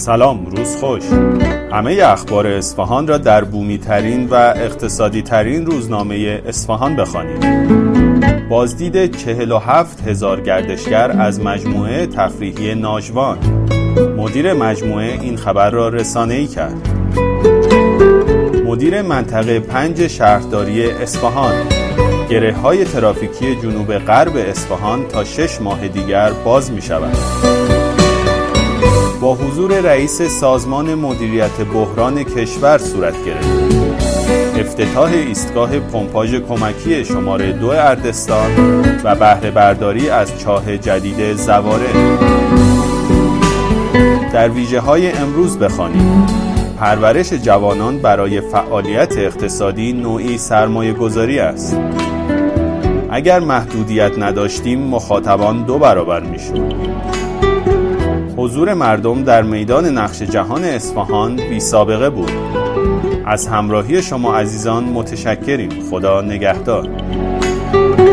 سلام، روز خوش. همه اخبار اصفهان را در بومی ترین و اقتصادی ترین روزنامه اصفهان بخوانید. بازدید 47,000 گردشگر از مجموعه تفریحی ناجوان. مدیر مجموعه این خبر را رسانه‌ای کرد. مدیر منطقه 5 شهرداری اصفهان: گره‌های ترافیکی جنوب غرب اصفهان تا 6 ماه دیگر باز می‌شود. با حضور رئیس سازمان مدیریت بحران کشور صورت گرفت. افتتاح ایستگاه پمپاژ کمکی شماره 2 اردستان و بهره برداری از چاه جدید زواره. در ویژه‌های امروز بخوانید: پرورش جوانان برای فعالیت اقتصادی نوعی سرمایه‌گذاری است. اگر محدودیت نداشتیم مخاطبان 2 برابر می‌شد. حضور مردم در میدان نقش جهان اصفهان بی سابقه بود. از همراهی شما عزیزان متشکریم. خدا نگهدار.